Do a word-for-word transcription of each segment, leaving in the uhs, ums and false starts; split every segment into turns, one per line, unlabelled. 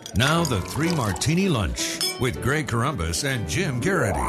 Now the Three Martini Lunch with Greg Corombos and Jim Garrity.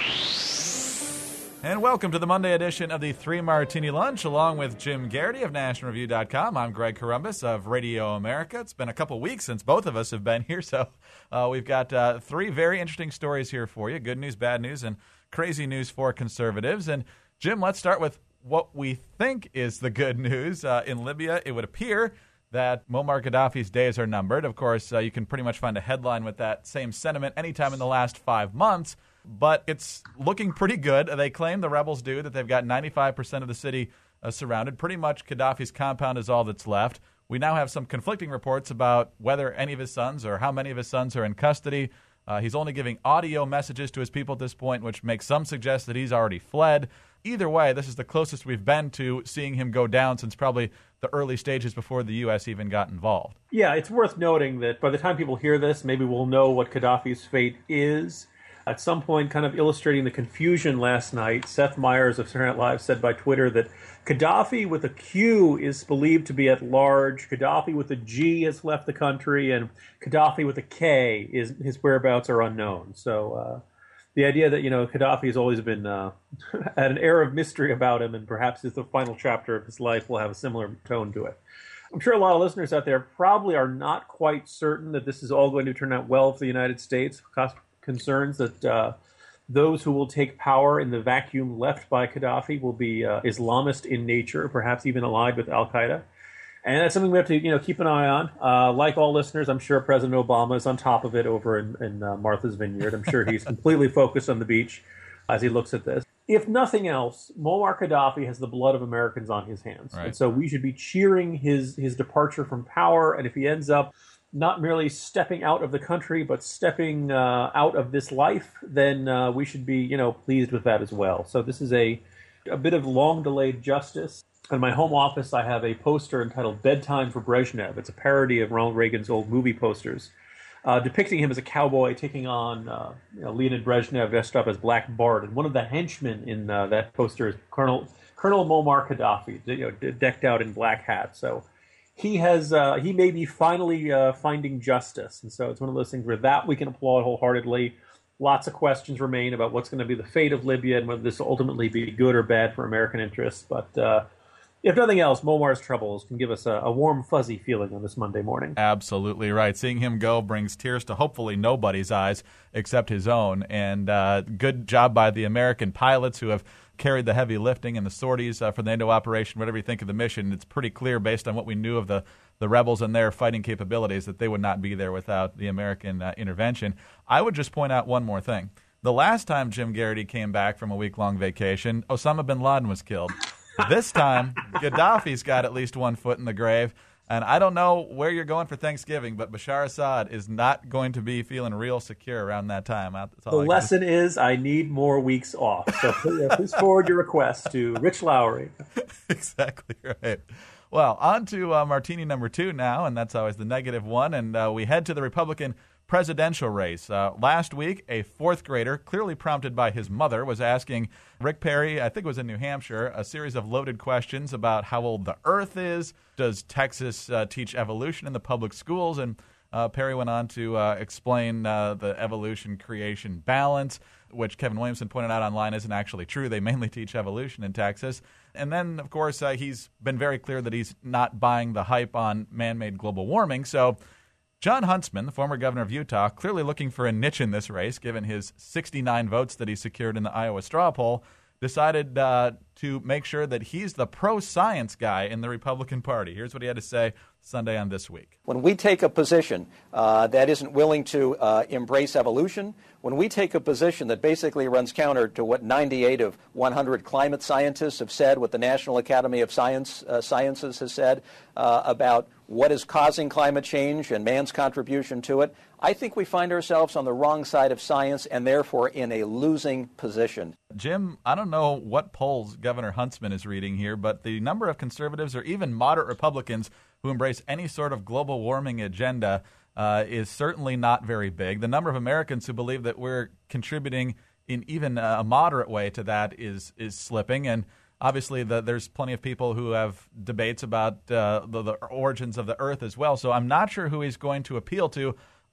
And welcome to the Monday edition of the Three Martini Lunch, along with Jim Garrity of National Review dot com. I'm Greg Corombos of Radio America. It's been a couple weeks since both of us have been here, so uh, we've got uh, three very interesting stories here for you. Good news, bad news, and crazy news for conservatives. And Jim, let's start with what we think is the good news. Uh, in Libya, it would appear that Muammar Gaddafi's days are numbered. Of course, uh, you can pretty much find a headline with that same sentiment anytime in the last five months, but it's looking pretty good. They claim, the rebels do, that they've got ninety-five percent of the city uh, surrounded. Pretty much Gaddafi's compound is all that's left. We now have some conflicting reports about whether any of his sons or how many of his sons are in custody. Uh, he's only giving audio messages to his people at this point, which makes some suggest that he's already fled. Either way, this is the closest we've been to seeing him go down since probably the early stages before the U S even got involved.
Yeah, it's worth noting that by the time people hear this, maybe we'll know what Gaddafi's fate is. At some point, kind of illustrating the confusion last night, Seth Meyers of Saturday Night Live said by Twitter that Gaddafi with a Q is believed to be at large, Gaddafi with a G has left the country, and Gaddafi with a K, is his whereabouts are unknown. So uh, the idea that, you know, Gaddafi has always been uh, had an air of mystery about him, and perhaps is the final chapter of his life will have a similar tone to it. I'm sure a lot of listeners out there probably are not quite certain that this is all going to turn out well for the United States. Concerns that uh, those who will take power in the vacuum left by Gaddafi will be uh, Islamist in nature, perhaps even allied with Al-Qaeda. And that's something we have to, you know, keep an eye on. Uh, like all listeners, I'm sure President Obama is on top of it over in, in uh, Martha's Vineyard. I'm sure he's completely focused on the beach as he looks at this. If nothing else, Muammar Gaddafi has the blood of Americans on his hands.
Right.
And so we should be cheering his, his departure from power. And if he ends up not merely stepping out of the country, but stepping uh, out of this life, then uh, we should be, you know, pleased with that as well. So this is a, a bit of long-delayed justice. In my home office, I have a poster entitled Bedtime for Brezhnev. It's a parody of Ronald Reagan's old movie posters, uh, depicting him as a cowboy taking on uh, you know, Leonid Brezhnev dressed up as Black Bart. And one of the henchmen in uh, that poster is Colonel Colonel Muammar Gaddafi, you know, decked out in black hat. So He has, uh, he may be finally uh, finding justice. And so it's one of those things where that we can applaud wholeheartedly. Lots of questions remain about what's going to be the fate of Libya and whether this will ultimately be good or bad for American interests. But uh, if nothing else, Muammar's troubles can give us a, a warm, fuzzy feeling on this Monday morning.
Absolutely right. Seeing him go brings tears to hopefully nobody's eyes except his own. And uh, good job by the American pilots who have carried the heavy lifting and the sorties uh, for the NATO operation. Whatever you think of the mission, it's pretty clear based on what we knew of the, the rebels and their fighting capabilities that they would not be there without the American uh, intervention. I would just point out one more thing. The last time Jim Garrity came back from a week-long vacation, Osama bin Laden was killed. This time, Gaddafi's got at least one foot in the grave. And I don't know where you're going for Thanksgiving, but Bashar Assad is not going to be feeling real secure around that time.
The lesson is I need more weeks off. So please, please forward your request to Rich Lowry.
Exactly right. Well, on to uh, Martini number two now, and that's always the negative one. And uh, we head to the Republican presidential race. Uh, last week, a fourth grader, clearly prompted by his mother, was asking Rick Perry, I think it was in New Hampshire, a series of loaded questions about how old the Earth is. Does Texas uh, teach evolution in the public schools? And uh, Perry went on to uh, explain uh, the evolution-creation balance, which Kevin Williamson pointed out online isn't actually true. They mainly teach evolution in Texas. And then, of course, uh, he's been very clear that he's not buying the hype on man-made global warming. So John Huntsman, the former governor of Utah, clearly looking for a niche in this race, given his sixty-nine votes that he secured in the Iowa straw poll, decided uh, to make sure that he's the pro-science guy in the Republican Party. Here's what he had to say Sunday on This Week.
When we take a position uh, that isn't willing to uh, embrace evolution, when we take a position that basically runs counter to what ninety-eight of one hundred climate scientists have said, what the National Academy of Science uh, Sciences has said uh, about what is causing climate change and man's contribution to it, I think we find ourselves on the wrong side of science and therefore in a losing position.
Jim, I don't know what polls Governor Huntsman is reading here, but the number of conservatives or even moderate Republicans who embrace any sort of global warming agenda uh, is certainly not very big. The number of Americans who believe that we're contributing in even a moderate way to that is is slipping. And obviously, the, there's plenty of people who have debates about uh, the, the origins of the Earth as well. So I'm not sure who he's going to appeal to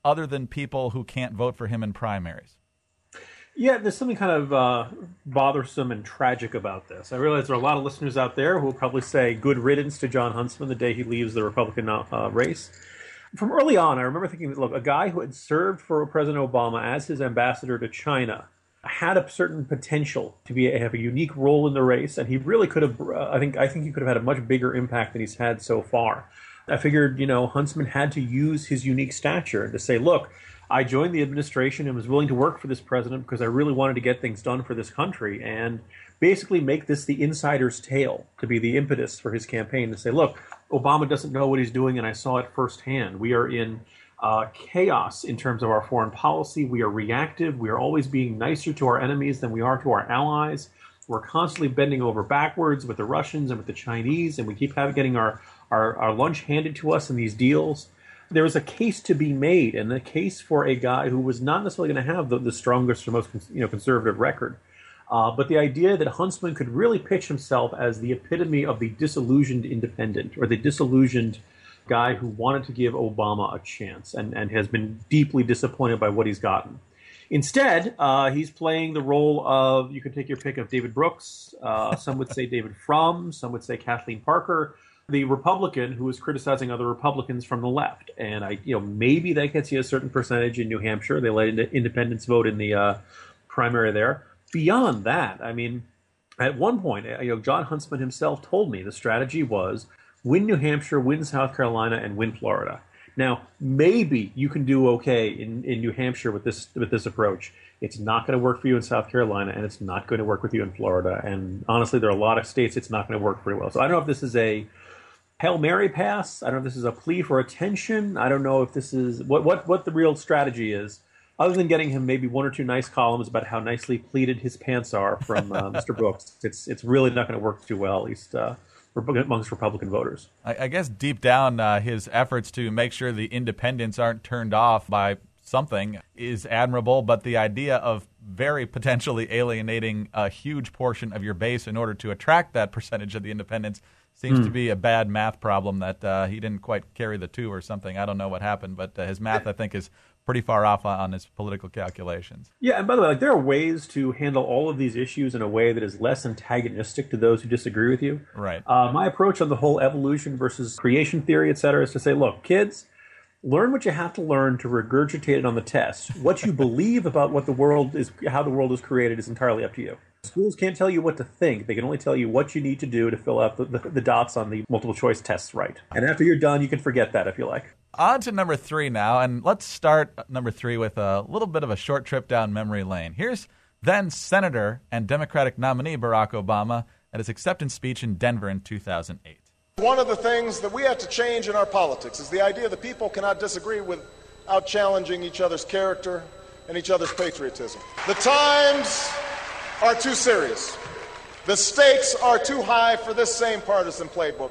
other than people who can't vote for him in primaries?
Yeah, there's something kind of uh, bothersome and tragic about this. I realize there are a lot of listeners out there who will probably say good riddance to Jon Huntsman the day he leaves the Republican uh, race. From early on, I remember thinking, look, a guy who had served for President Obama as his ambassador to China had a certain potential to be have a unique role in the race, and he really could have. Uh, I think I think he could have had a much bigger impact than he's had so far. I figured, you know, Huntsman had to use his unique stature to say, look, I joined the administration and was willing to work for this president because I really wanted to get things done for this country, and basically make this the insider's tale to be the impetus for his campaign to say, look, Obama doesn't know what he's doing, and I saw it firsthand. We are in uh, chaos in terms of our foreign policy. We are reactive. We are always being nicer to our enemies than we are to our allies. We're constantly bending over backwards with the Russians and with the Chinese, and we keep having, getting our, our, our lunch handed to us in these deals. There was a case to be made, and the case for a guy who was not necessarily going to have the, the strongest or most you know, conservative record. Uh, but the idea that Huntsman could really pitch himself as the epitome of the disillusioned independent, or the disillusioned guy who wanted to give Obama a chance and, and has been deeply disappointed by what he's gotten. Instead, uh, he's playing the role of, you could take your pick of David Brooks, uh, some would say David Frum, some would say Kathleen Parker, the Republican who is criticizing other Republicans from the left. And I, you know, maybe that gets you a certain percentage in New Hampshire. They let independents vote in the uh, primary there. Beyond that, I mean, at one point, you know, Jon Huntsman himself told me the strategy was win New Hampshire, win South Carolina, and win Florida. Now, maybe you can do okay in, in New Hampshire with this with this approach. It's not going to work for you in South Carolina, and it's not going to work with you in Florida. And honestly, there are a lot of states it's not going to work very well. So I don't know if this is a Hail Mary pass. I don't know if this is a plea for attention. I don't know if this is what what, what the real strategy is. Other than getting him maybe one or two nice columns about how nicely pleated his pants are from uh, Mister Brooks, it's it's really not going to work too well, at least uh, amongst Republican voters.
I, I guess deep down, uh, his efforts to make sure the independents aren't turned off by something is admirable, but the idea of very potentially alienating a huge portion of your base in order to attract that percentage of the independents seems mm. to be a bad math problem that uh, he didn't quite carry the two or something. I don't know what happened, but uh, his math, I think, is pretty far off on his political calculations.
Yeah, and by the way, like there are ways to handle all of these issues in a way that is less antagonistic to those who disagree with you.
Right.
Uh, my approach on the whole evolution versus creation theory, et cetera, is to say, look, kids, learn what you have to learn to regurgitate it on the test. What you believe about what the world is, how the world is created, is entirely up to you. Schools can't tell you what to think. They can only tell you what you need to do to fill out the, the, the dots on the multiple choice tests right. And after you're done, you can forget that if you like.
On to number three now, and let's start number three with a little bit of a short trip down memory lane. Here's then Senator and Democratic nominee Barack Obama at his acceptance speech in Denver in two thousand eight.
One of the things that we have to change in our politics is the idea that people cannot disagree without challenging each other's character and each other's patriotism. The times are too serious. The stakes are too high for this same partisan playbook.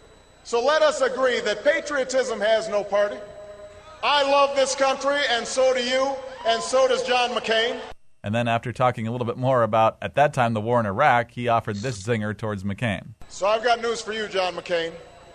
So let us agree that patriotism has no party. I love this country, and so do you, and so does John McCain.
And then after talking a little bit more about, at that time, the war in Iraq, he offered this zinger towards McCain.
So I've got news for you, John McCain.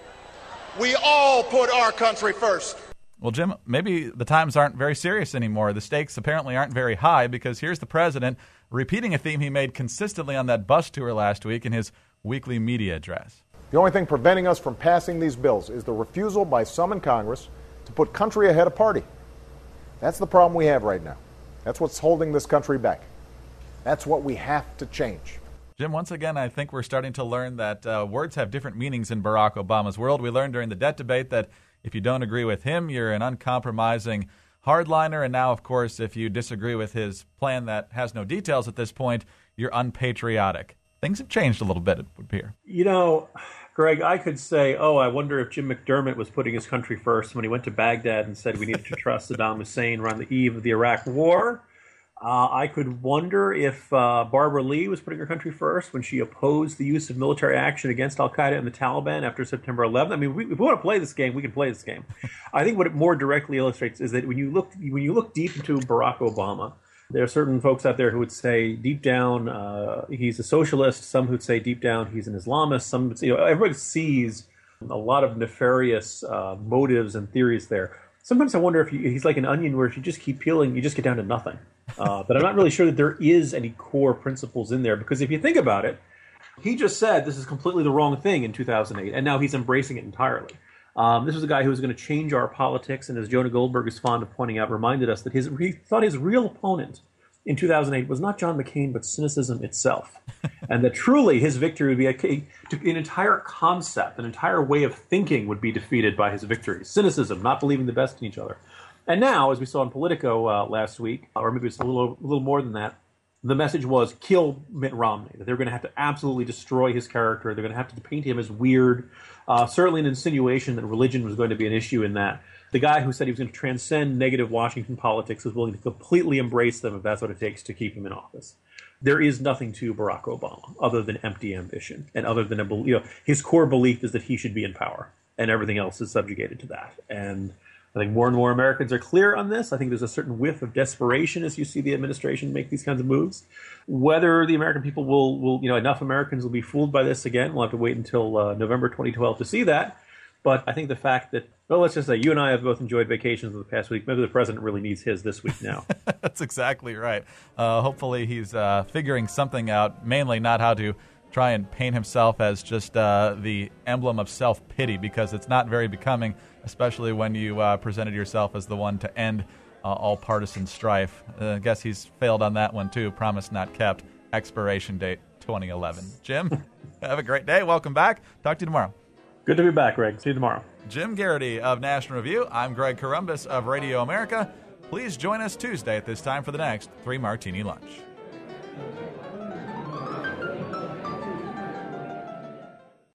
We all put our country first.
Well, Jim, maybe the times aren't very serious anymore. The stakes apparently aren't very high, because here's the president repeating a theme he made consistently on that bus tour last week in his weekly media address.
The only thing preventing us from passing these bills is the refusal by some in Congress to put country ahead of party. That's the problem we have right now. That's what's holding this country back. That's what we have to change.
Jim, once again, I think we're starting to learn that uh, words have different meanings in Barack Obama's world. We learned during the debt debate that if you don't agree with him, you're an uncompromising hardliner. And now, of course, if you disagree with his plan that has no details at this point, you're unpatriotic. Things have changed a little bit, it would appear.
You know, Greg, I could say, oh, I wonder if Jim McDermott was putting his country first when he went to Baghdad and said we needed to trust Saddam Hussein around the eve of the Iraq War. Uh, I could wonder if uh, Barbara Lee was putting her country first when she opposed the use of military action against al-Qaeda and the Taliban after September eleventh. I mean, we, if we want to play this game, we can play this game. I think what it more directly illustrates is that when you look when you look deep into Barack Obama, there are certain folks out there who would say deep down uh, he's a socialist. Some who'd say deep down he's an Islamist. Some, you know, everybody sees a lot of nefarious uh, motives and theories there. sometimes I wonder if you, he's like an onion where if you just keep peeling, you just get down to nothing. Uh, but I'm not really sure that there is any core principles in there, because if you think about it, he just said this is completely the wrong thing in two thousand eight, and now he's embracing it entirely. Um, this was a guy who was going to change our politics, and as Jonah Goldberg is fond of pointing out, reminded us that his he thought his real opponent in two thousand eight was not John McCain, but cynicism itself. And that truly his victory would be a, an entire concept, an entire way of thinking would be defeated by his victory. Cynicism, not believing the best in each other. And now, as we saw in Politico uh, last week, or maybe it's a little, a little more than that, the message was kill Mitt Romney, that they're going to have to absolutely destroy his character. They're going to have to paint him as weird. Uh, certainly an insinuation that religion was going to be an issue in that. The guy who said he was going to transcend negative Washington politics was willing to completely embrace them if that's what it takes to keep him in office. There is nothing to Barack Obama other than empty ambition, and other than a, you know, his core belief is that he should be in power, and everything else is subjugated to that. And I think more and more Americans are clear on this. I think there's a certain whiff of desperation as you see the administration make these kinds of moves. Whether the American people will, will you know, enough Americans will be fooled by this again, we'll have to wait until uh, November twenty twelve to see that. But I think the fact that, well, let's just say you and I have both enjoyed vacations over the past week. Maybe the president really needs his this week now.
That's exactly right. Uh, hopefully he's uh, figuring something out, mainly not how to try and paint himself as just uh, the emblem of self-pity, because it's not very becoming, especially when you uh, presented yourself as the one to end uh, all partisan strife. Uh, I guess he's failed on that one, too. Promise not kept. Expiration date twenty eleven. Jim, have a great day. Welcome back. Talk to you tomorrow.
Good to be back, Greg. See you tomorrow.
Jim Garrity of National Review. I'm Greg Corombos of Radio America. Please join us Tuesday at this time for the next Three Martini Lunch.